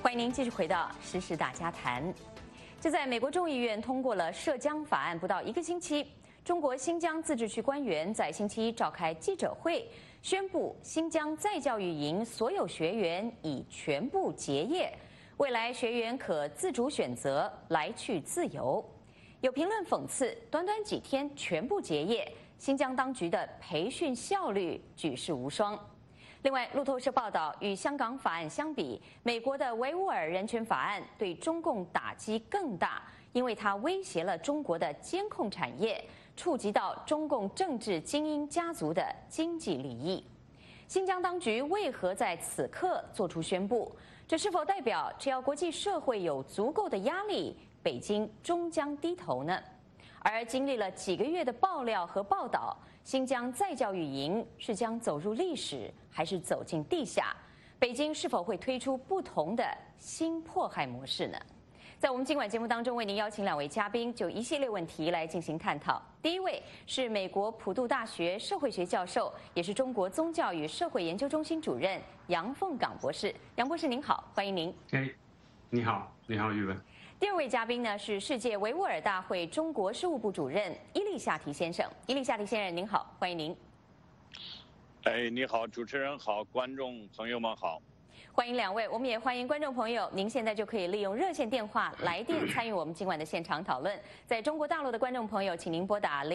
欢迎您继续回到《时事大家谈》。就在美国众议院通过了涉疆法案不到1个星期，中国新疆自治区官员在星期一召开记者会，宣布新疆再教育营所有学员已全部结业，未来学员可自主选择来去自由。有评论讽刺，短短几天全部结业，新疆当局的培训效率举世无双。另外，路透社报道，与香港法案相比，美国的维吾尔人权法案对中共打击更大，因为它威胁了中国的监控产业，触及到中共政治精英家族的经济利益。新疆当局为何在此刻做出宣布？这是否代表只要国际社会有足够的压力，北京终将低头呢？而经历了几个月的爆料和报道，新疆再教育营是将走入历史，还是走进地下？北京是否会推出不同的新迫害模式呢？在我们今晚节目当中，为您邀请2位嘉宾，就一系列问题来进行探讨。第一位是美国普渡大学社会学教授，也是中国宗教与社会研究中心主任杨凤岗博士。杨博士您好，欢迎您。 你好，玉文。 第二位嘉宾呢是世界维吾尔大会中国事务部主任伊利夏提先生。伊利夏提先生您好，欢迎您。 你好，主持人好，观众朋友们好。 欢迎2位，我们也欢迎观众朋友，您现在就可以利用热线电话来电参与我们今晚的现场讨论。在中国大陆的观众朋友，请您拨打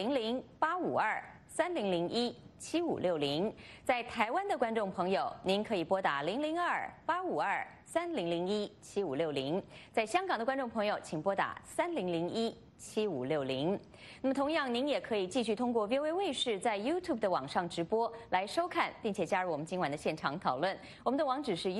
00-852-3001-7560；在台湾的观众朋友，您可以拨打002-852-3001-7560；在香港的观众朋友，请拨打3001-7560。那么同样，您也可以继续通过 VOA 卫视在 YouTube 的网上直播来收看，并且加入我们今晚的现场讨论。我们的网址是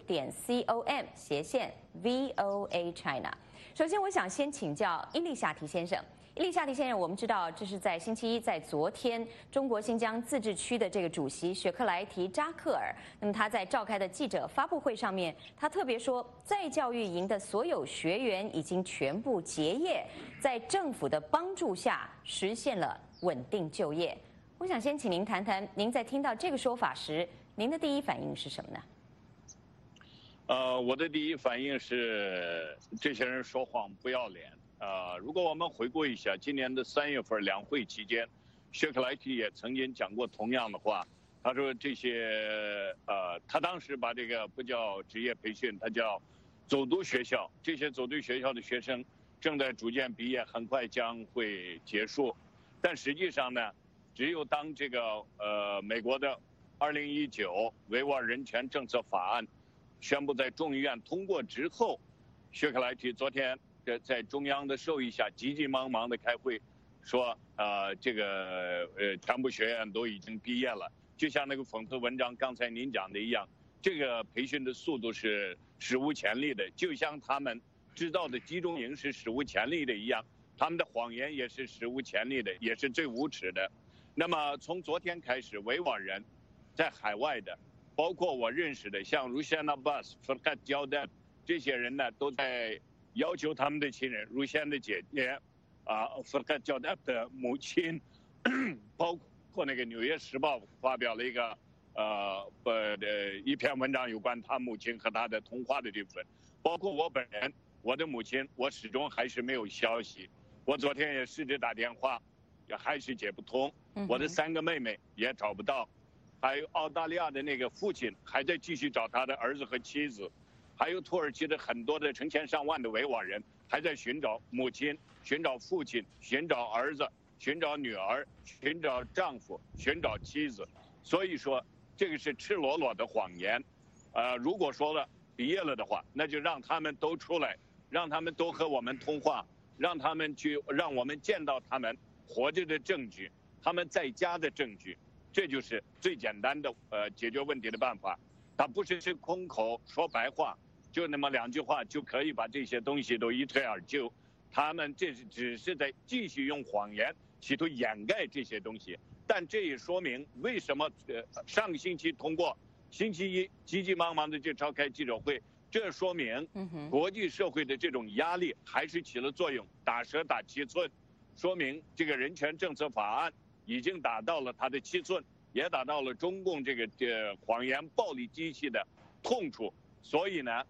youtube.com/VOA China。首先，我想先请教伊利夏提先生。伊利夏提先生，我们知道这是在星期一，在昨天，中国新疆自治区的这个主席雪克莱提扎克尔，那么他在召开的记者发布会上面，他特别说，再教育营的所有学员已经全部结业，在政府的帮助下实现了稳定就业。我想先请您谈谈，您在听到这个说法时，您的第一反应是什么呢？ 我的第一反应是，这些人说谎不要脸。如果我们回顾一下今年的3月份两会期间，雪克莱提也曾经讲过同样的话。他说这些他当时把这个不叫职业培训，他叫走读学校。这些走读学校的学生正在逐渐毕业，很快将会结束。但实际上呢，只有当这个美国的2019维吾尔人权政策法案宣布在众议院通过之后，雪克莱提昨天在中央的授意下，急急忙忙的开会，说这个全部学院都已经毕业了。就像那个讽刺文章刚才您讲的一样，这个培训的速度是史无前例的，就像他们制造的集中营是史无前例的一样，他们的谎言也是史无前例的，也是最无耻的。那么从昨天开始，维吾尔人在海外的，包括我认识的像如仙阿巴斯、弗卡焦丹这些人呢，都在要求他们的亲人，如仙的姐姐弗卡焦丹的母亲，包括那个《纽约时报》发表了一个一篇文章，有关他母亲和他的通话的这部分。包括我本人，我的母亲，我始终还是没有消息。我昨天也试着打电话，也还是接不通。我的3个妹妹也找不到，还有澳大利亚的那个父亲还在继续找他的儿子和妻子，还有土耳其的很多的成千上万的维吾尔人还在寻找母亲、寻找父亲、寻找儿子、寻找女儿、寻找丈夫、寻找妻子。所以说这个是赤裸裸的谎言。如果说了毕业了的话，那就让他们都出来，让他们都和我们通话，让他们让我们见到他们活着的证据，他们在家的证据。这就是最简单的解决问题的办法。他不是空口说白话，就那么2句话就可以把这些东西都一推而就。他们这只是在继续用谎言企图掩盖这些东西。但这也说明为什么上个星期通过，星期一急急忙忙的就召开记者会，这说明国际社会的这种压力还是起了作用，打蛇打7寸，说明这个人权政策法案已经打到了它的7寸，也打到了中共这个谎言暴力机器的痛处。所以呢，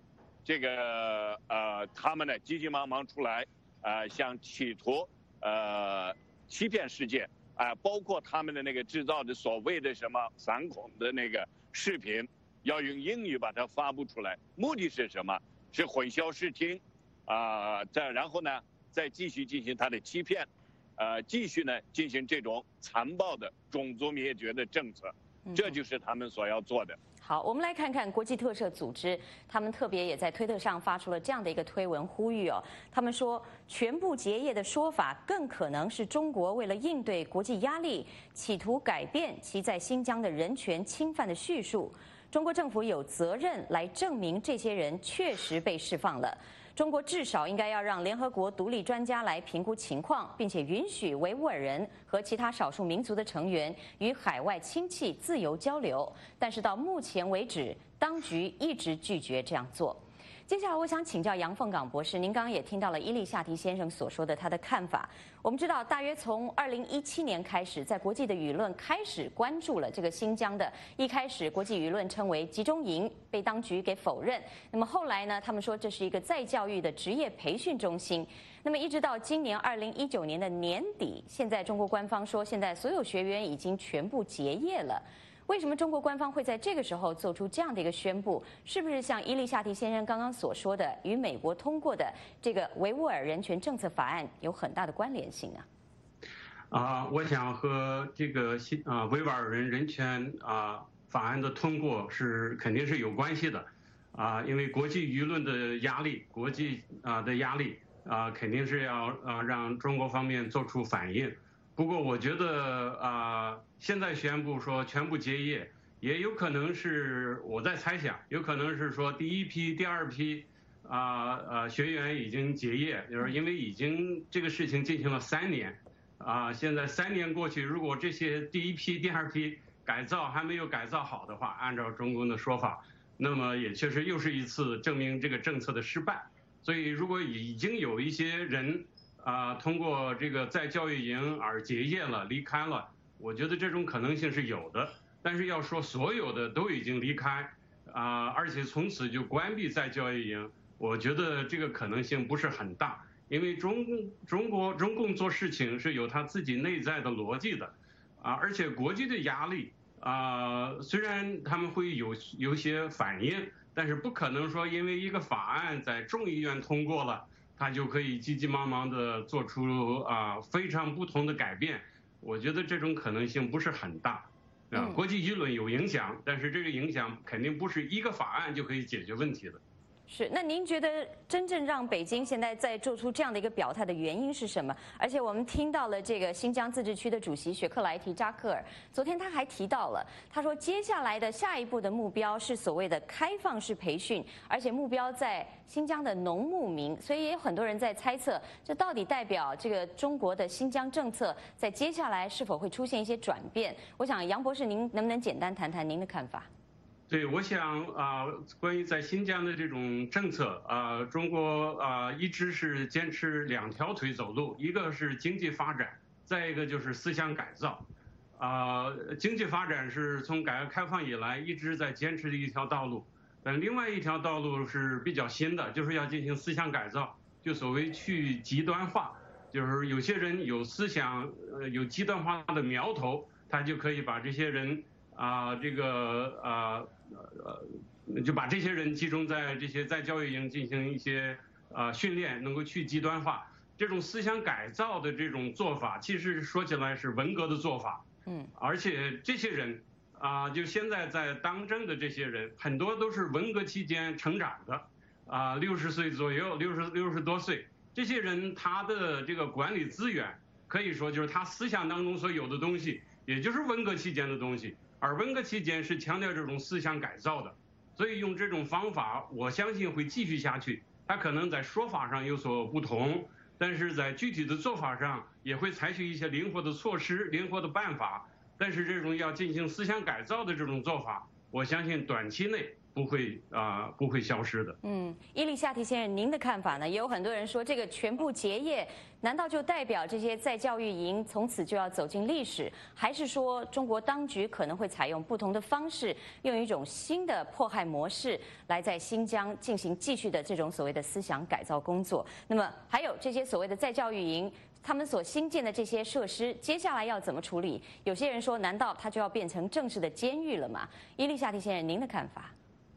这个他们呢急急忙忙出来，想企图欺骗世界，包括他们的那个制造的所谓的什么反恐的那个视频，要用英语把它发布出来，目的是什么？是混淆视听，然后呢再继续进行他的欺骗，继续呢进行这种残暴的种族灭绝的政策，这就是他们所要做的。 好，我们来看看国际特赦组织，他们特别也在推特上发出了这样的一个推文呼吁哦。他们说，全部结业的说法更可能是中国为了应对国际压力，企图改变其在新疆的人权侵犯的叙述。中国政府有责任来证明这些人确实被释放了。中国至少应该要让联合国独立专家来评估情况，并且允许维吾尔人和其他少数民族的成员与海外亲戚自由交流。但是到目前为止，当局一直拒绝这样做。接下来，我想请教杨凤岗博士，您刚刚也听到了伊利夏提先生所说的他的看法。我们知道，大约从2017年开始，在国际的舆论开始关注了这个新疆的。一开始，国际舆论称为集中营，被当局给否认。那么后来呢，他们说这是一个再教育的职业培训中心。那么一直到今年2019年的年底，现在中国官方说，现在所有学员已经全部结业了。为什么中国官方会在这个时候做出这样的一个宣布？是不是像伊利夏提先生刚刚所说的，与美国通过的这个维吾尔人权政策法案有很大的关联性呢？ 我想和这个维吾尔人权法案的通过肯定是有关系的，因为国际舆论的压力，国际的压力肯定是要让中国方面做出反应。不过我觉得现在宣布说全部结业，也有可能是我在猜想，有可能是说第一批、第二批学员已经结业，就是因为已经这个事情进行了3年，现在3年过去，如果这些第一批、第二批改造还没有改造好的话，按照中共的说法，那么也确实又是一次证明这个政策的失败。所以如果已经有一些人通过这个在教育营而结业了、离开了，我觉得这种可能性是有的。但是要说所有的都已经离开，而且从此就关闭在教育营，我觉得这个可能性不是很大。因为中共做事情是有他自己内在的逻辑的，而且国际的压力，虽然他们会有些反应，但是不可能说因为一个法案在众议院通过了，他就可以急急忙忙的做出非常不同的改变。我觉得这种可能性不是很大。国际舆论有影响，但是这个影响肯定不是一个法案就可以解决问题的。 是，那您觉得真正让北京现在在做出这样的一个表态的原因是什么？而且我们听到了这个新疆自治区的主席雪克莱提扎克尔，昨天他还提到了，他说接下来的下一步的目标是所谓的开放式培训，而且目标在新疆的农牧民，所以也有很多人在猜测，这到底代表这个中国的新疆政策在接下来是否会出现一些转变？我想杨博士，您能不能简单谈谈您的看法？ 对，我想关于在新疆的这种政策，中国一直是坚持2条腿走路，一个是经济发展，再一个就是思想改造。经济发展是从改革开放以来一直在坚持的一条道路，但另外一条道路是比较新的，就是要进行思想改造，就所谓去极端化，就是有些人有思想有极端化的苗头，他就可以把这些人就把这些人集中在这些在教育营进行一些训练，能够去极端化。这种思想改造的这种做法，其实说起来是文革的做法。而且这些人就现在在当政的这些人，很多都是文革期间成长的，60岁左右，60多岁。这些人他的这个管理资源，可以说就是他思想当中所有的东西，也就是文革期间的东西。而文革期间是强调这种思想改造的，所以用这种方法，我相信会继续下去。它可能在说法上有所不同，但是在具体的做法上也会采取一些灵活的措施、灵活的办法。但是这种要进行思想改造的这种做法，我相信短期内不会消失的。 伊丽夏提先生，您的看法呢？也有很多人说，这个全部结业，难道就代表这些再教育营从此就要走进历史，还是说中国当局可能会采用不同的方式，用一种新的迫害模式来在新疆进行继续的这种所谓的思想改造工作？那么还有这些所谓的再教育营，他们所新建的这些设施，接下来要怎么处理？有些人说，难道它就要变成正式的监狱了吗？伊丽夏提先生，您的看法？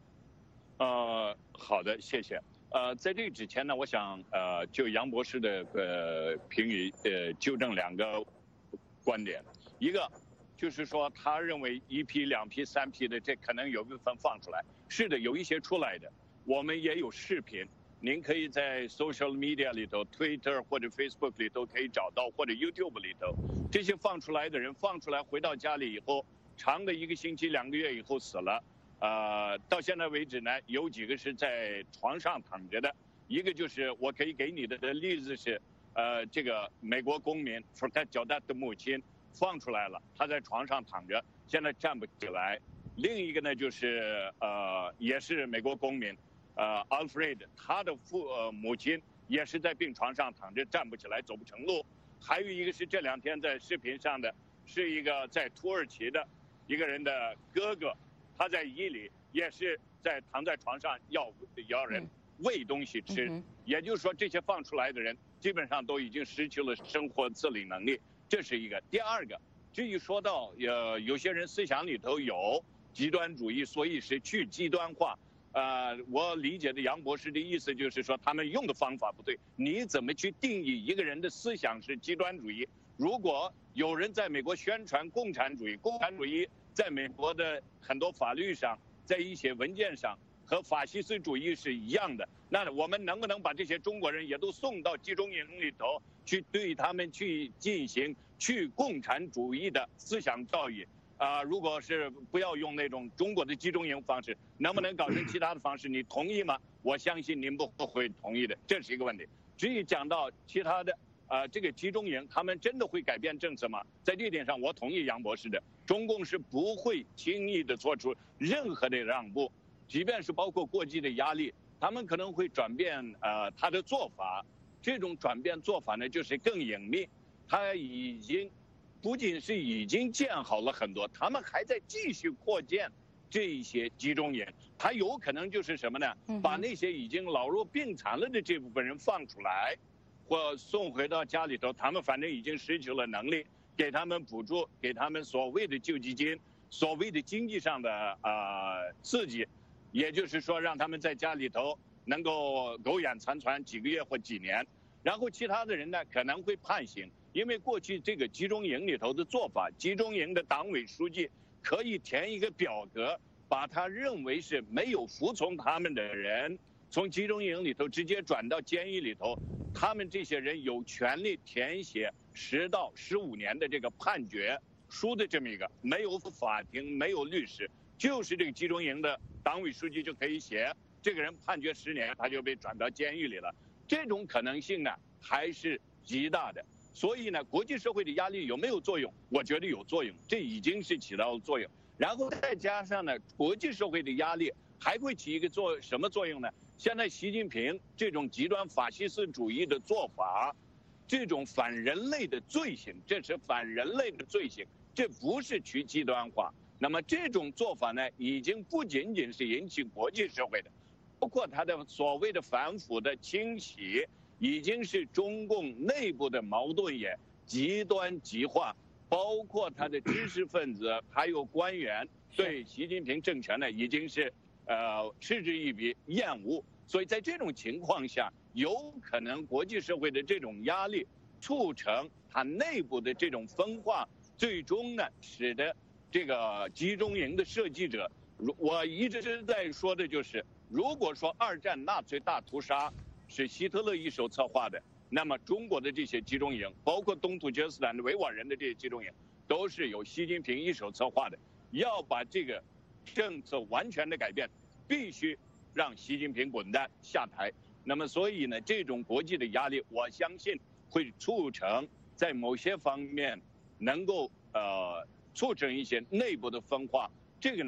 好的，谢谢。在这之前呢，我想就杨博士的评语纠正2个观点，一个就是说他认为1批、2批、3批的这可能有部分放出来，是的，有一些出来的，我们也有视频，您可以在 social media 里头 ，Twitter 或者 Facebook 里头可以找到，或者 YouTube 里头，这些放出来的人放出来回到家里以后，长的1个星期、2个月以后死了。到现在为止呢，有几个是在床上躺着的，一个就是我可以给你的例子是，这个美国公民说他叫他的母亲放出来了，他在床上躺着，现在站不起来。另一个呢就是也是美国公民，Alfred 他的母亲也是在病床上躺着，站不起来，走不成路。还有一个是这2天在视频上的，是一个在土耳其的一个人的哥哥。他在伊犁也是躺在床上要人喂东西吃，也就是说这些放出来的人基本上都已经失去了生活自理能力，这是一个。第二个，至于说到有些人思想里头有极端主义，所以是去极端化。我理解的杨博士的意思就是说他们用的方法不对，你怎么去定义一个人的思想是极端主义？如果有人在美国宣传共产主义，共产主义在美国的很多法律上，在一些文件上和法西斯主义是一样的，那我们能不能把这些中国人也都送到集中营里头去，对他们去进行去共产主义的思想教育？如果是不要用那种中国的集中营方式，能不能搞成其他的方式？你同意吗？我相信您不会同意的，这是一个问题。至于讲到其他的，这个集中营他们真的会改变政策吗？在这一点上，我同意杨博士的，中共是不会轻易的做出任何的让步，即便是包括国际的压力，他们可能会转变他的做法。这种转变做法呢，就是更隐秘，他已经不仅是已经建好了很多，他们还在继续扩建这一些集中营，他有可能就是什么呢？把那些已经老弱病残了的这部分人放出来，或送回到家里头，他们反正已经失去了能力，给他们补助，给他们所谓的救济金，所谓的经济上的刺激，也就是说让他们在家里头能够苟延残喘几个月或几年，然后其他的人呢可能会判刑，因为过去这个集中营里头的做法，集中营的党委书记可以填一个表格，把他认为是没有服从他们的人从集中营里头直接转到监狱里头，他们这些人有权利填写10到15年的这个判决书的这么一个，没有法庭，没有律师，就是这个集中营的党委书记就可以写，这个人判决10年，他就被转到监狱里了。这种可能性呢还是极大的。所以呢，国际社会的压力有没有作用？我觉得有作用，这已经是起到了作用。然后再加上呢，国际社会的压力还会起一个什么作用呢？现在习近平这种极端法西斯主义的做法，这种反人类的罪行，这是反人类的罪行，这不是去极端化。那么这种做法呢，已经不仅仅是引起国际社会的，包括他的所谓的反腐的清洗，已经是中共内部的矛盾也极端极化，包括他的知识分子还有官员对习近平政权呢，已经是嗤之以鼻，厌恶。所以在这种情况下，有可能国际社会的这种压力促成它内部的这种分化，最终呢，使得这个集中营的设计者，我一直在说的就是，如果说2战纳粹大屠杀是希特勒一手策划的，那么中国的这些集中营，包括东突厥斯坦的维吾尔人的这些集中营，都是由习近平一手策划的。要把这个政策完全的改变，必须让习近平滚蛋下台。那么所以呢，这种国际的压力，我相信会促成在某些方面能够促成一些内部的分化。这个呢，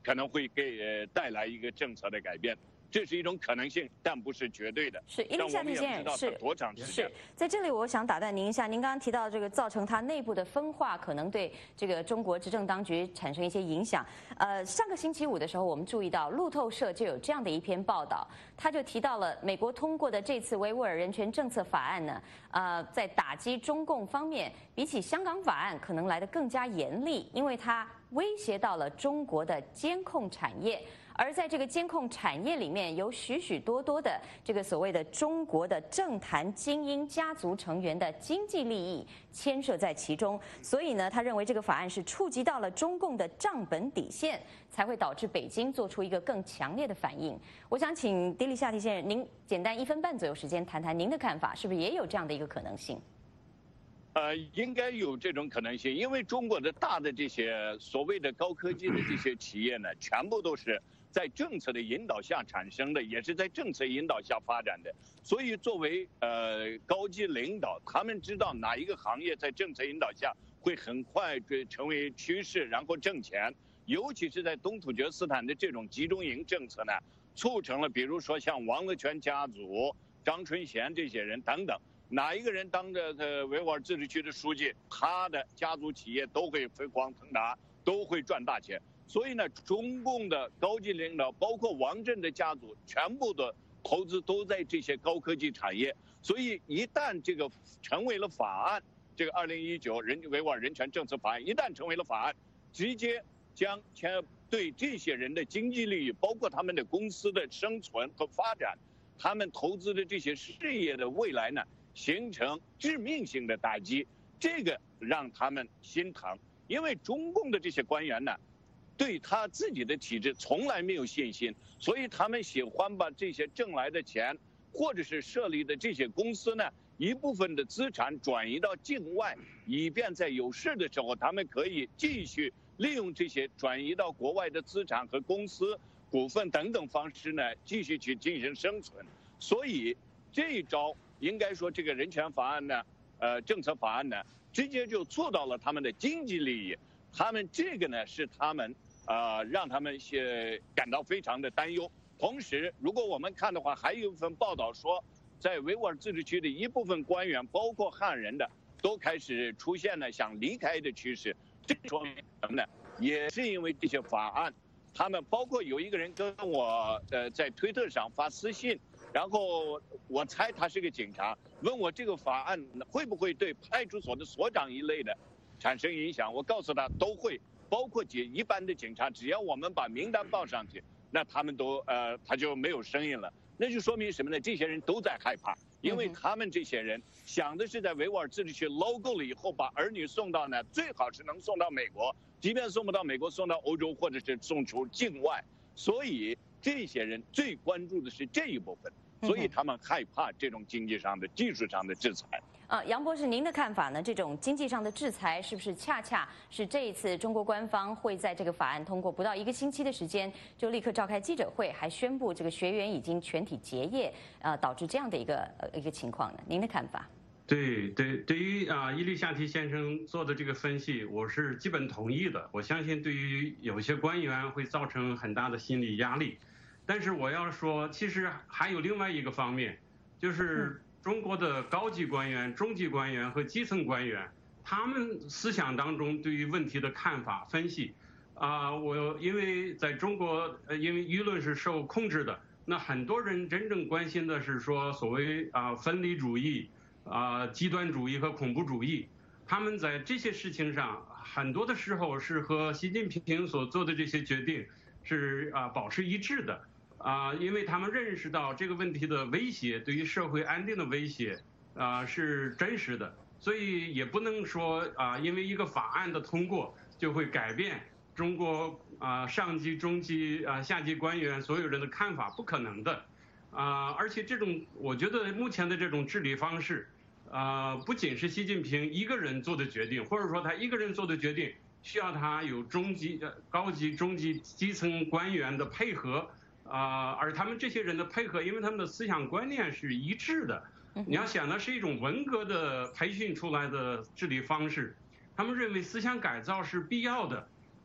可能会给带来一个政策的改变。这是一种可能性，但不是绝对的。 是，伊丽莎白先生是多长时间？ 是在这里，我想打断您一下。您刚刚提到这个造成它内部的分化，可能对这个中国执政当局产生一些影响。上个星期五的时候，我们注意到路透社就有这样的一篇报道，他就提到了美国通过的这次维吾尔人权政策法案呢，在打击中共方面，比起香港法案可能来得更加严厉，因为它威胁到了中国的监控产业。而在这个监控产业里面，有许许多多的这个所谓的中国的政坛精英家族成员的经济利益牵涉在其中，所以呢，他认为这个法案是触及到了中共的账本底线，才会导致北京做出一个更强烈的反应。我想请迪里夏提先生，您简单1分半左右时间谈谈您的看法，是不是也有这样的一个可能性？ 应该有这种可能性，因为中国的大的这些所谓的高科技的这些企业呢，全部都是在政策的引导下产生的，也是在政策引导下发展的。所以作为高级领导，他们知道哪一个行业在政策引导下会很快成为趋势，然后挣钱。尤其是在东突厥斯坦的这种集中营政策呢，促成了比如说像王乐泉家族、张春贤这些人等等。哪一个人当着维吾尔自治区的书记，他的家族企业都会飞黄腾达，都会赚大钱。所以呢，中共的高级领导，包括王震的家族，全部的投资都在这些高科技产业。所以一旦这个成为了法案，这个2019维吾尔人权政策法案一旦成为了法案，直接将对这些人的经济利益，包括他们的公司的生存和发展，他们投资的这些事业的未来呢，形成致命性的打击，这个让他们心疼。因为中共的这些官员呢，对他自己的体制从来没有信心，所以他们喜欢把这些挣来的钱，或者是设立的这些公司呢，一部分的资产转移到境外，以便在有事的时候，他们可以继续利用这些转移到国外的资产和公司、股份等等方式呢，继续去进行生存。所以这一招，应该说这个人权法案呢，政策法案呢，直接就触到了他们的经济利益。他们这个呢，是他们让他们感到非常的担忧。同时，如果我们看的话，还有一份报道说，在维吾尔自治区的一部分官员，包括汉人的，都开始出现了想离开的趋势。这说明什么呢？也是因为这些法案，他们包括有一个人跟我在推特上发私信，然后我猜他是个警察，问我这个法案会不会对派出所的所长一类的产生影响。我告诉他都会，包括一般的警察，只要我们把名单报上去，那他们都他就没有声音了。那就说明什么呢？这些人都在害怕，因为他们这些人想的是在维吾尔自治区捞够了以后，把儿女送到呢，最好是能送到美国，即便送不到美国，送到欧洲或者是送出境外。所以这些人最关注的是这一部分，所以他们害怕这种经济上的、技术上的制裁。 杨博士，您的看法呢？这种经济上的制裁是不是恰恰是这一次中国官方会在这个法案通过不到1个星期的时间，就立刻召开记者会，还宣布这个学员已经全体结业，导致这样的一个情况呢？您的看法？ 对于伊丽夏提先生做的这个分析，我是基本同意的。我相信对于有些官员会造成很大的心理压力，但是我要说，其实还有另外一个方面，就是中国的高级官员、中级官员和基层官员，他们思想当中对于问题的看法分析，我因为在中国，因为舆论是受控制的，那很多人真正关心的是说所谓分离主义、极端主义和恐怖主义，他们在这些事情上很多的时候是和习近平所做的这些决定是保持一致的。因为他们认识到这个问题的威胁，对于社会安定的威胁，是真实的，所以也不能说因为一个法案的通过就会改变中国上级、中级、下级官员所有人的看法，不可能的。而且我觉得目前的这种治理方式，不仅是习近平一个人做的决定，或者说他一个人做的决定，需要他有高级、中级、基层官员的配合。而他们这些人的配合，因为他们的思想观念是一致的。你要想的是一种文革的培训出来的治理方式，他们认为思想改造是必要的，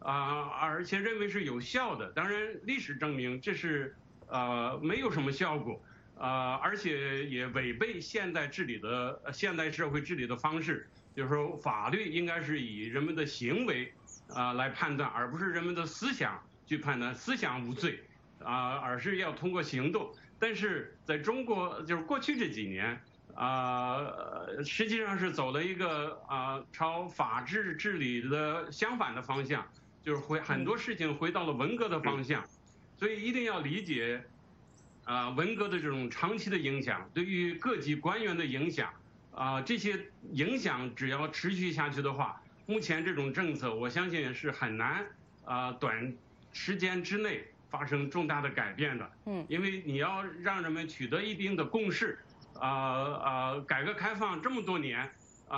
而且认为是有效的。当然，历史证明这是没有什么效果，而且也违背现代社会治理的方式。就是说，法律应该是以人们的行为来判断，而不是人们的思想去判断。思想无罪而是要通过行动。但是在中国，就是过去这几年实际上是走了一个朝法治治理的相反的方向，就是很多事情回到了文革的方向。所以一定要理解文革的这种长期的影响，对于各级官员的影响。这些影响只要持续下去的话，目前这种政策，我相信是很难短时间之内发生重大的改变的。因为你要让人们取得一定的共识，改革开放这么多年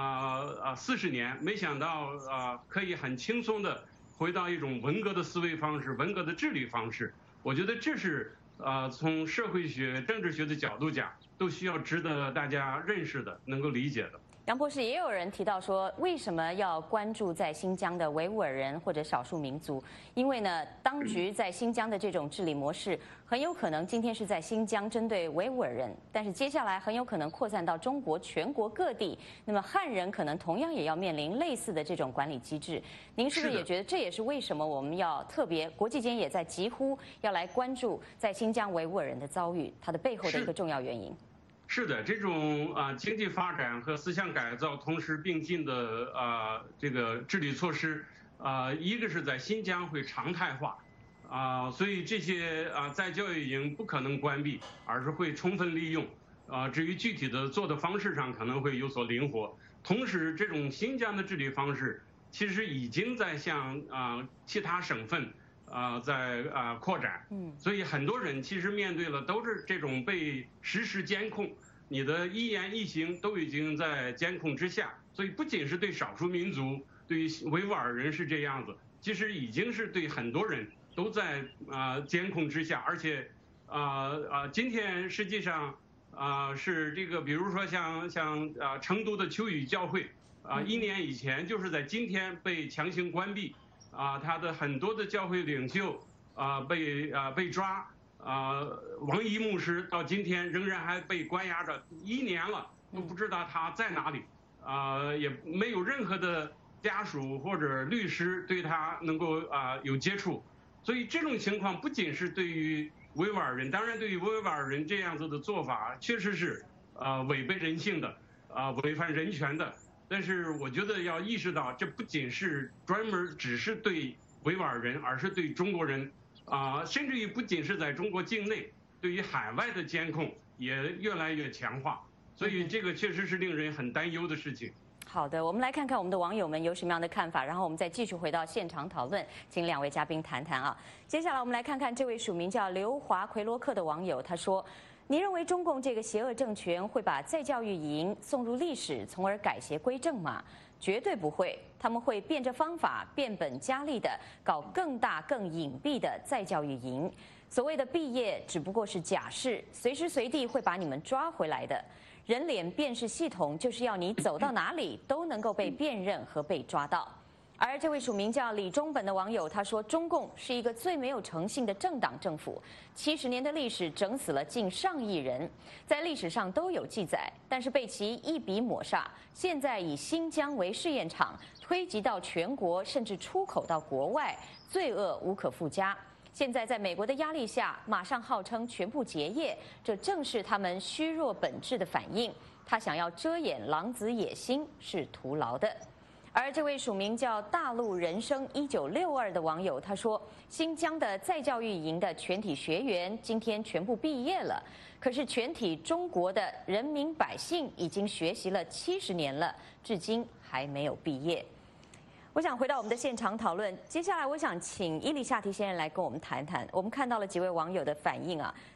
，40年，没想到可以很轻松的回到一种文革的思维方式、文革的治理方式。我觉得这是从社会学、政治学的角度讲，都需要值得大家认识的、能够理解的。 杨博士，也有人提到说，为什么要关注在新疆的维吾尔人或者少数民族？因为呢，当局在新疆的这种治理模式，很有可能今天是在新疆针对维吾尔人，但是接下来很有可能扩散到中国全国各地。那么汉人可能同样也要面临类似的这种管理机制。您是不是也觉得这也是为什么我们要特别国际间也在疾呼要来关注在新疆维吾尔人的遭遇，它的背后的一个重要原因？ 是的，这种经济发展和思想改造同时并进的这个治理措施，一个是在新疆会常态化，所以这些再教育营不可能关闭，而是会充分利用。至于具体的做的方式上可能会有所灵活。同时，这种新疆的治理方式其实已经在向其他省份在扩展，所以很多人其实面对了都是这种被实时监控，你的一言一行都已经在监控之下。所以不仅是对少数民族，对于维吾尔人是这样子，其实已经是对很多人都在监控之下。而且今天实际上是这个，比如说像成都的秋雨教会1年以前就是在今天被强行关闭。他的很多的教会领袖被抓，王一牧师到今天仍然还被关押着1年了，都不知道他在哪里，也没有任何的家属或者律师对他能够有接触。所以这种情况不仅是对于维吾尔人，当然对于维吾尔人这样子的做法确实是违背人性的，违反人权的。但是我觉得要意识到，这不仅是专门只是对维吾尔人，而是对中国人，甚至于不仅是在中国境内，对于海外的监控也越来越强化，所以这个确实是令人很担忧的事情。 好的，我们来看看我们的网友们有什么样的看法，然后我们再继续回到现场讨论，请2位嘉宾谈谈啊。接下来我们来看看这位署名叫刘华奎洛克的网友，他说：你认为中共这个邪恶政权会把再教育营送入历史，从而改邪归正吗？绝对不会，他们会变着方法、变本加厉地搞更大、更隐蔽的再教育营。所谓的毕业只不过是假释，随时随地会把你们抓回来的。人脸辨识系统就是要你走到哪里都能够被辨认和被抓到。而这位署名叫李中本的网友他说，中共是一个最没有诚信的政党政府，70年的历史整死了近上亿人，在历史上都有记载，但是被其一笔抹煞。现在以新疆为试验场，推及到全国，甚至出口到国外，罪恶无可复加。现在在美国的压力下，马上号称全部结业，这正是他们虚弱本质的反应。他想要遮掩狼子野心是徒劳的。而这位署名叫大陆人生1962的网友他说，新疆的再教育营的全体学员今天全部毕业了，可是全体中国的人民百姓已经学习了70年了，至今还没有毕业。我想回到我们的现场讨论，接下来我想请伊丽夏提先生来跟我们谈谈。我们看到了几位网友的反应啊，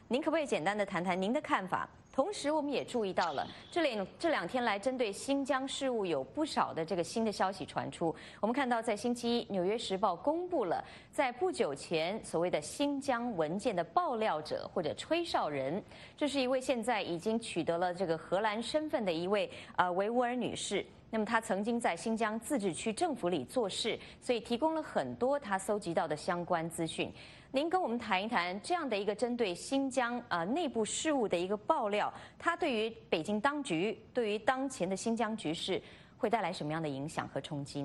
您可不可以简单的谈谈您的看法？同时，我们也注意到了这两天来，针对新疆事务有不少的这个新的消息传出。我们看到，在星期一，《纽约时报》公布了在不久前所谓的新疆文件的爆料者或者吹哨人，这是一位现在已经取得了这个荷兰身份的一位维吾尔女士。那么她曾经在新疆自治区政府里做事，所以提供了很多她搜集到的相关资讯。您跟我们谈一谈这样的一个针对新疆内部事务的一个爆料，它对于北京当局、对于当前的新疆局势会带来什么样的影响和冲击呢？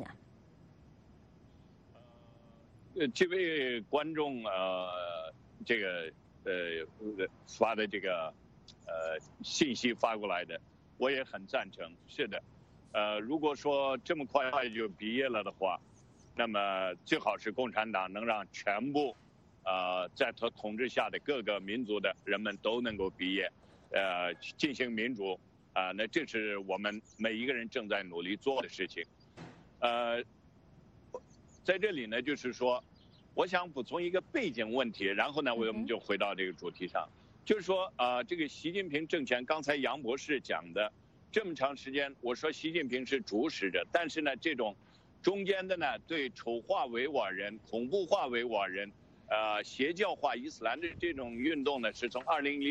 这位观众这个发的这个信息发过来的，我也很赞成。是的，如果说这么快就毕业了的话，那么最好是共产党能让全部。在他统治下的各个民族的人们都能够毕业，进行民主，那这是我们每一个人正在努力做的事情。在这里呢，就是说，我想补充一个背景问题，然后呢，我们就回到这个主题上，就是说，这个习近平政权，刚才杨博士讲的，这么长时间，我说习近平是主使者，但是呢，这种中间的呢，对丑化维吾尔人、恐怖化维吾尔人。邪教化伊斯兰的这种运动呢，是从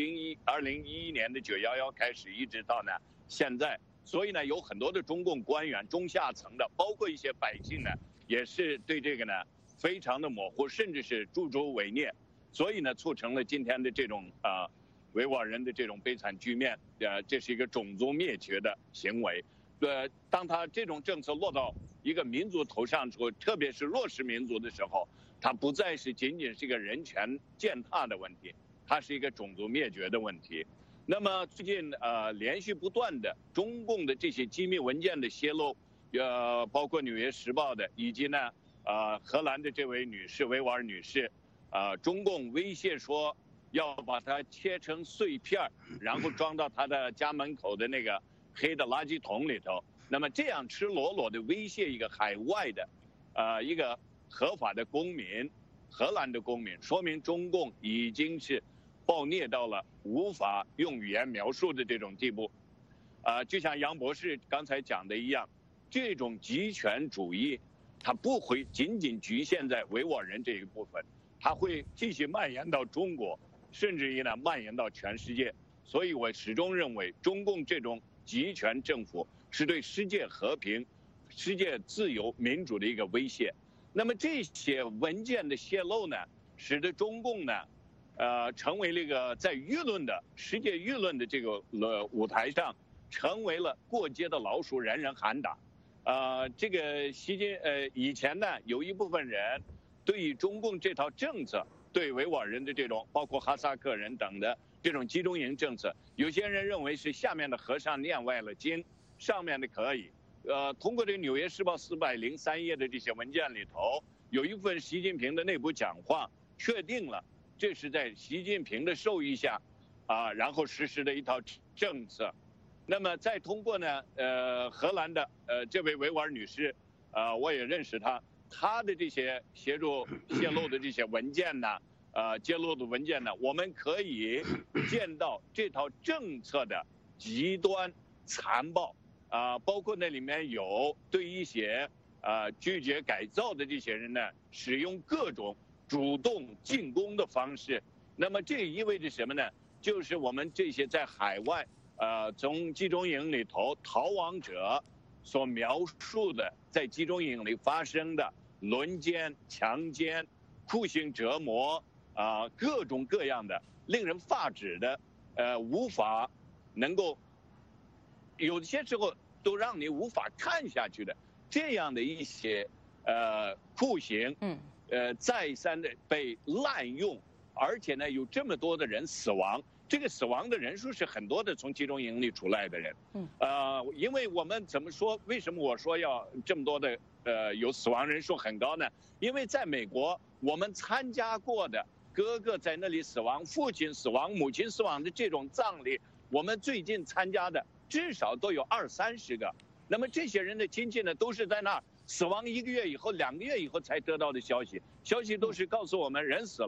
2011年的911开始，一直到呢现在。所以呢，有很多的中共官员、中下层的，包括一些百姓呢，也是对这个呢非常的模糊，甚至是助纣为虐。所以呢，促成了今天的这种维吾尔人的这种悲惨局面。这是一个种族灭绝的行为。当他这种政策落到一个民族头上之后，特别是弱势民族的时候。它不再是仅仅是一个人权践踏的问题，它是一个种族灭绝的问题。那么最近连续不断的中共的这些机密文件的泄露，包括《纽约时报》的，以及呢荷兰的这位女士维吾尔女士，中共威胁说要把它切成碎片，然后装到她的家门口的那个黑的垃圾桶里头。那么这样赤裸裸的威胁一个海外的一个。合法的公民，荷兰的公民，说明中共已经是暴虐到了无法用语言描述的这种地步。就像杨博士刚才讲的一样，这种极权主义，它不会仅仅局限在维吾尔人这一部分，它会继续蔓延到中国，甚至于呢蔓延到全世界。所以我始终认为，中共这种极权政府是对世界和平、世界自由、民主的一个威胁。那么这些文件的泄露呢，使得中共呢，成为了一个在舆论的世界舆论的这个舞台上，成为了过街的老鼠，人人喊打。这个以前呢，有一部分人对于中共这套政策，对维吾尔人的这种，包括哈萨克人等的这种集中营政策，有些人认为是下面的和尚念歪了经，上面的可以。通过这个《纽约时报》403页的这些文件里头，有一部分习近平的内部讲话确定了，这是在习近平的授意下，然后实施的一套政策。那么再通过呢，荷兰的这位维吾尔女士，我也认识她，她的这些协助泄露的这些文件呢，揭露的文件呢，我们可以见到这套政策的极端残暴。包括那里面有对一些拒绝改造的这些人呢，使用各种主动进攻的方式。那么这意味着什么呢？就是我们这些在海外从集中营里头逃亡者所描述的，在集中营里发生的轮奸、强奸、酷刑折磨各种各样的令人发指的无法能够。有些时候都让你无法看下去的这样的一些酷刑，再三的被滥用，而且呢有这么多的人死亡，这个死亡的人数是很多的，从集中营里出来的人，因为我们怎么说？为什么我说要这么多的有死亡人数很高呢？因为在美国，我们参加过的哥哥在那里死亡、父亲死亡、母亲死亡的这种葬礼，我们最近参加的。至少都有20-30个，那么这些人的亲戚呢，都是在那儿死亡1个月以后、2个月以后才得到的消息，消息都是告诉我们人死了，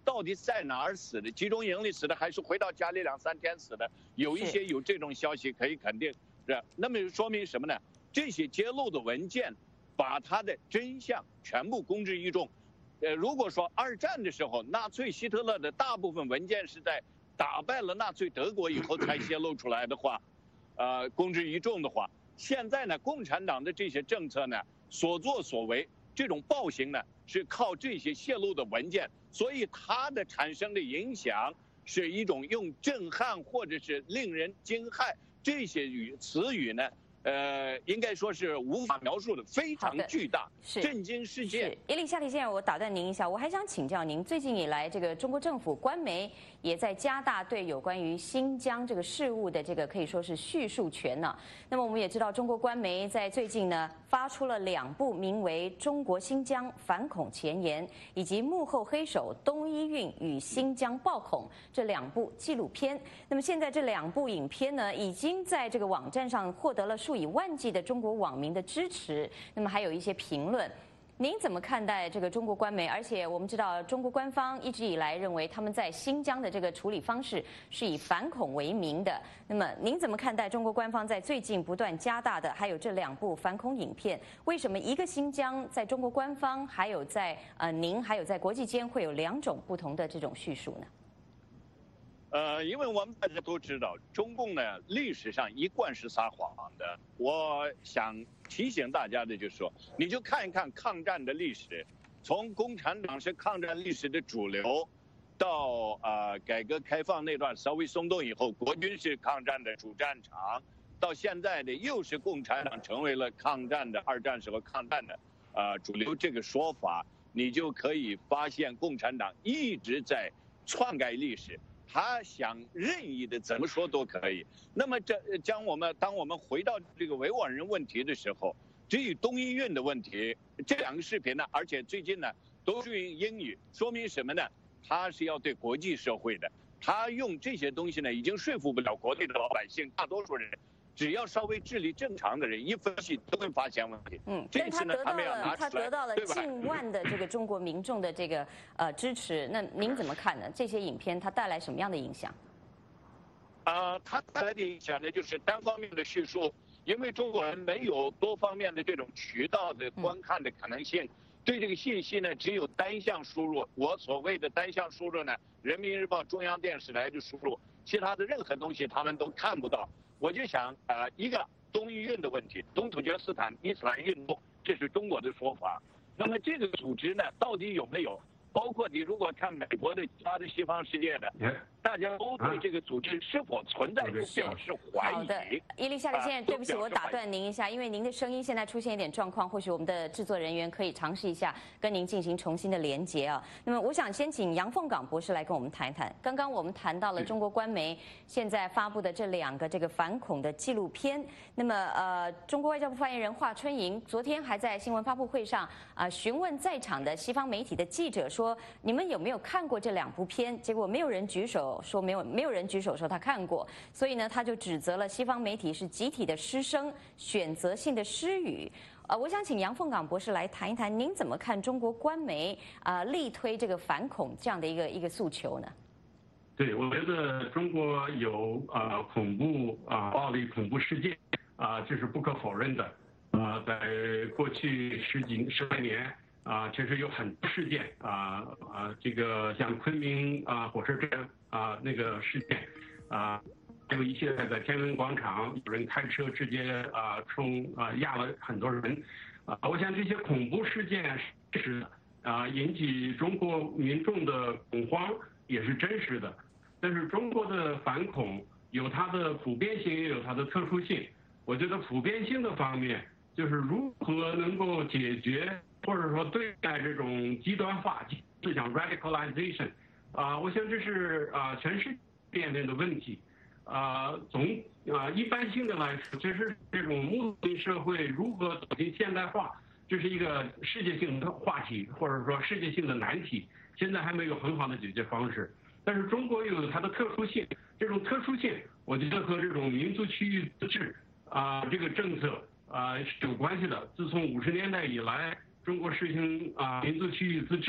到底在哪儿死的？集中营里死的，还是回到家里2、3天死的？有一些有这种消息可以肯定，是。那么说明什么呢？这些揭露的文件，把它的真相全部公之于众。如果说2战的时候，纳粹希特勒的大部分文件是在打败了纳粹德国以后才泄露出来的话，公之于众的话，现在呢，共产党的这些政策呢，所作所为，这种暴行呢，是靠这些泄露的文件，所以它的产生的影响是一种用震撼或者是令人惊骇这些词语呢。应该说是无法描述的，非常巨大，震惊世界。 伊丽莎提先生，我打断您一下，我还想请教您，最近以来，这个中国政府官媒也在加大对有关于新疆这个事务的这个可以说是叙述权呢。那么我们也知道，中国官媒在最近呢发出了2部名为《中国新疆反恐前沿》以及《幕后黑手东伊运与新疆暴恐》这2部纪录片。那么现在这2部影片呢，已经在这个网站上获得了数以万计的中国网民的支持，那么还有一些评论。您怎么看待这个中国官媒？而且我们知道，中国官方一直以来认为他们在新疆的这个处理方式是以反恐为名的。那么您怎么看待中国官方在最近不断加大的，还有这2部反恐影片？为什么一个新疆在中国官方，还有在您，还有在国际间会有2种不同的这种叙述呢？ 因为我们大家都知道，中共呢历史上一贯是撒谎的。我想提醒大家的就是说，你就看一看抗战的历史，从共产党是抗战历史的主流，到改革开放那段稍微松动以后，国军是抗战的主战场，到现在的又是共产党成为了抗战的2战时候抗战的主流这个说法，你就可以发现共产党一直在篡改历史。他想任意的怎么说都可以。那么当我们回到这个维吾尔人问题的时候，至于东伊运的问题，这2个视频呢，而且最近呢都是用英语，说明什么呢？他是要对国际社会的，他用这些东西呢，已经说服不了国内的老百姓，大多数人。只要稍微智力正常的人一分析都会发现问题。 这次呢，他得到了近万的这个中国民众的这个支持。那您怎么看呢？这些影片它带来什么样的影响？ 它带来的影响呢，就是单方面的叙述，因为中国人没有多方面的这种渠道的观看的可能性，对这个信息呢只有单向输入。我所谓的单向输入呢，人民日报、中央电视台的输入，其他的任何东西他们都看不到。我就想，一个东伊运的问题，东突厥斯坦伊斯兰运动，这是中国的说法。那么这个组织呢，到底有没有？包括你如果看美国的、其他的西方世界的，大家都对这个组织是否存在都表示怀疑。 好的，伊丽莎提先生，对不起，我打断您一下，因为您的声音现在出现一点状况，或许我们的制作人员可以尝试一下跟您进行重新的连接啊。那么，我想先请杨凤岗博士来跟我们谈一谈。刚刚我们谈到了中国官媒现在发布的这2个这个反恐的纪录片。那么，中国外交部发言人华春莹昨天还在新闻发布会上询问在场的西方媒体的记者说。你们有没有看过这2部片？结果没有人举手说没有人举手说他看过，所以呢，他就指责了西方媒体是集体的失声、选择性的失语。我想请杨凤岗博士来谈一谈，您怎么看中国官媒力推这个反恐这样的一个诉求呢？ 对，我觉得中国有恐怖暴力恐怖事件这是不可否认的。在过去10来年。确实有很多事件这个像昆明火车站那个事件还有一些在天安门广场有人开车直接压了很多人我想这些恐怖事件是引起中国民众的恐慌也是真实的，但是中国的反恐有它的普遍性，也有它的特殊性。我觉得普遍性的方面就是如何能够解决。或者说对待这种极端化思想 radicalization， 我想这是全世界面临的问题。一般性的来说，就是这种穆斯林社会如何走进现代化，这是一个世界性的话题，或者说世界性的难题，现在还没有很好的解决方式。但是中国有它的特殊性，这种特殊性，我觉得和这种民族区域自治这个政策是有关系的。自从50年代以来。中国实行民族区域自治，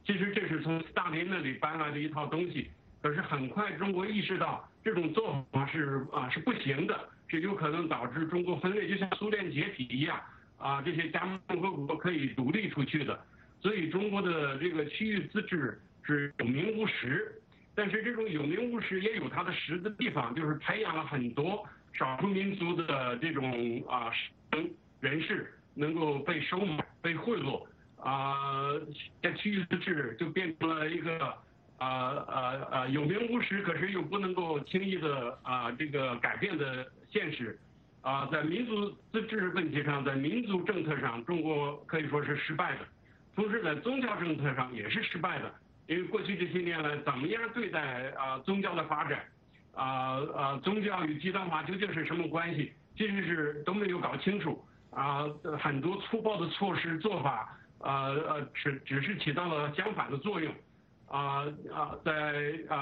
其实这是从斯大林那里搬来的一套东西。可是很快中国意识到这种做法是不行的，是有可能导致中国分裂，就像苏联解体一样这些加盟共和国可以独立出去的。所以中国的这个区域自治是有名无实，但是这种有名无实也有它的实的地方，就是培养了很多少数民族的这种人士能够被收买、被贿赂在区域自治就变成了一个有名无实，可是又不能够轻易的这个改变的现实在民族自治问题上，在民族政策上，中国可以说是失败的。同时在宗教政策上也是失败的，因为过去这些年来怎么样对待宗教的发展宗教与极端化究竟是什么关系，其实是都没有搞清楚很多粗暴的措施做法只是起到了相反的作用在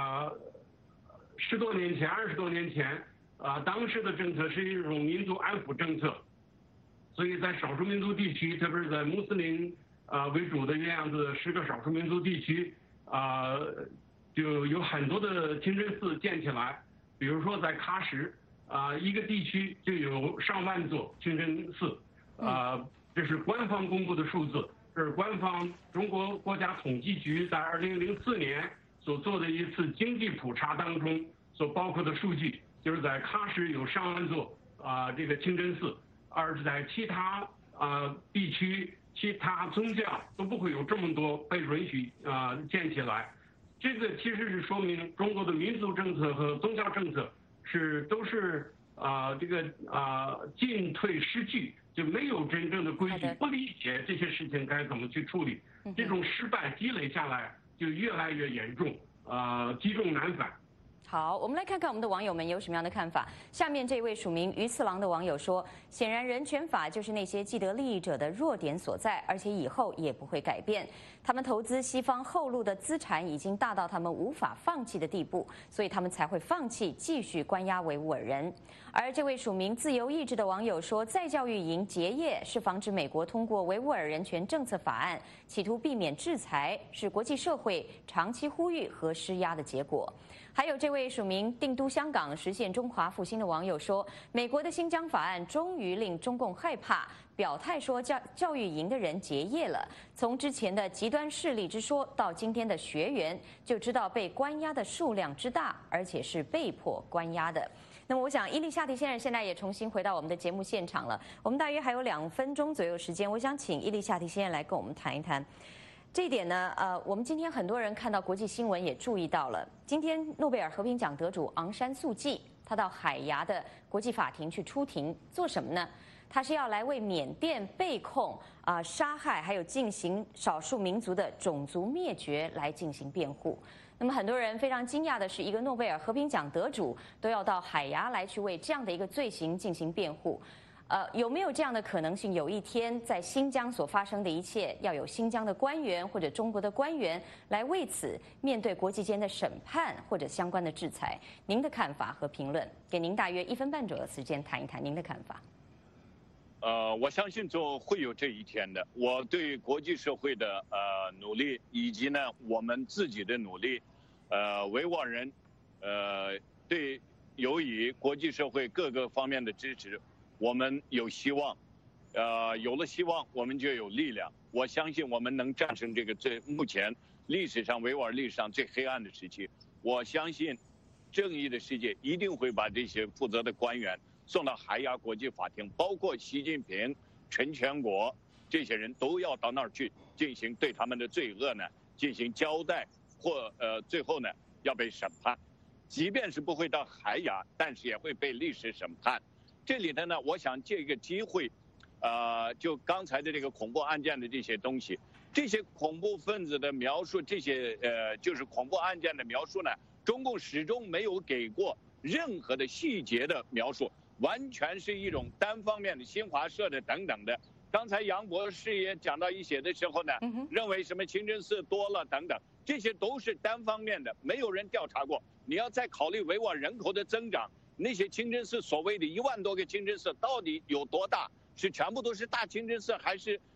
10多年前20多年前当时的政策是一种民族安抚政策，所以在少数民族地区，特别是在穆斯林为主的这样子10个少数民族地区就有很多的清真寺建起来，比如说在喀什一个地区就有上万座清真寺这是官方公布的数字，这是官方中国国家统计局在2004年所做的一次经济普查当中所包括的数据，就是在喀什有上万座这个清真寺，而是在其他地区其他宗教都不会有这么多被允许建起来。这个其实是说明中国的民族政策和宗教政策都是这个进退失据，就没有真正的规矩，不理解这些事情该怎么去处理，这种失败积累下来就越来越严重积重难返。 好，我们来看看我们的网友们有什么样的看法。下面这位署名鱼次郎的网友说，显然人权法就是那些既得利益者的弱点所在，而且以后也不会改变。他们投资西方后路的资产已经大到他们无法放弃的地步，所以他们才会放弃继续关押维吾尔人。而这位署名自由意志的网友说，再教育营结业是防止美国通过维吾尔人权政策法案，企图避免制裁，是国际社会长期呼吁和施压的结果。还有这位署名定都香港实现中华复兴的网友说，美国的新疆法案终于令中共害怕，表态说教育营的人结业了。从之前的极端势力之说到今天的学员，就知道被关押的数量之大，而且是被迫关押的。那么我想伊丽夏提先生现在也重新回到我们的节目现场了，我们大约还有2分钟左右时间，我想请伊丽夏提先生来跟我们谈一谈。这一点呢，我们今天很多人看到国际新闻也注意到了。今天诺贝尔和平奖得主昂山素季，他到海牙的国际法庭去出庭，做什么呢？他是要来为缅甸被控杀害还有进行少数民族的种族灭绝来进行辩护。那么很多人非常惊讶的是，一个诺贝尔和平奖得主都要到海牙来去为这样的一个罪行进行辩护。有没有这样的可能性？有一天，在新疆所发生的一切，要有新疆的官员或者中国的官员来为此面对国际间的审判或者相关的制裁？您的看法和评论，给您大约1分半左右的时间谈一谈您的看法。 我相信会有这一天的。我对国际社会的努力，以及呢我们自己的努力，维吾尔人对由于国际社会各个方面的支持。我们有希望，有了希望，我们就有力量。我相信我们能战胜这目前历史上维吾尔历史上最黑暗的时期。我相信，正义的世界一定会把这些负责的官员送到海牙国际法庭，包括习近平、陈全国这些人都要到那儿去进行对他们的罪恶呢进行交代，或最后呢要被审判。即便是不会到海牙，但是也会被历史审判。这里头呢，我想借一个机会，就刚才的这个恐怖案件的这些东西，这些恐怖分子的描述，这些就是恐怖案件的描述呢，中共始终没有给过任何的细节的描述，完全是一种单方面的新华社的等等的。刚才杨博士也讲到一些的时候呢，认为什么清真寺多了等等，这些都是单方面的，没有人调查过。你要再考虑维吾尔人口的增长。那些清真寺所谓的1万多个清真寺到底有多大？是全部都是大清真寺，还是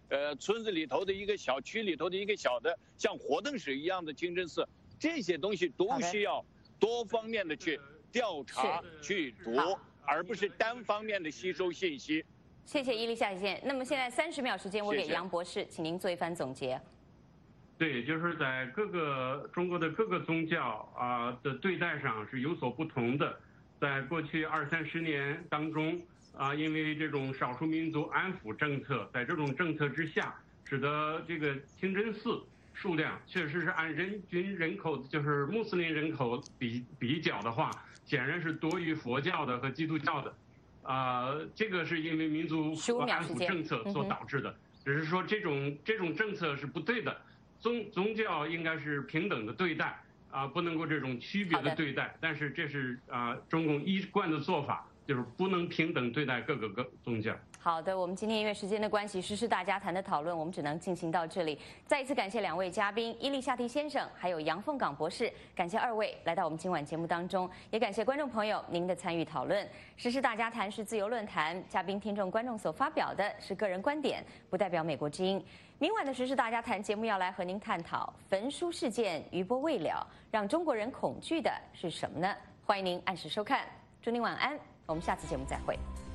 村子里头的一个小区里头的一个小的像活动室一样的清真寺，这些东西都需要多方面的去调查、去读，而不是单方面的吸收信息。 谢谢伊丽夏先生。那么现在30秒时间，我给杨博士，请您做一番总结。 对，就是在中国的各个宗教的对待上是有所不同的。在过去20-30年当中因为这种少数民族安抚政策，在这种政策之下，使得这个清真寺数量确实是按人均人口，就是穆斯林人口比较的话，显然是多于佛教的和基督教的。这个是因为民族安抚政策所导致的。只是说这种政策是不对的。宗教应该是平等的对待不能够这种区别的对待。但是这是中共一贯的做法，就是不能平等对待各个宗教。 好的，我们今天因为时间的关系，时事大家谈的讨论我们只能进行到这里。再一次感谢2位嘉宾伊丽夏提先生还有杨凤岗博士，感谢2位来到我们今晚节目当中，也感谢观众朋友您的参与讨论。时事大家谈是自由论坛，嘉宾、听众、观众所发表的是个人观点，不代表美国之音。明晚的时事大家谈节目要来和您探讨焚书事件余波未了，让中国人恐惧的是什么呢？欢迎您按时收看，祝您晚安，我们下次节目再会。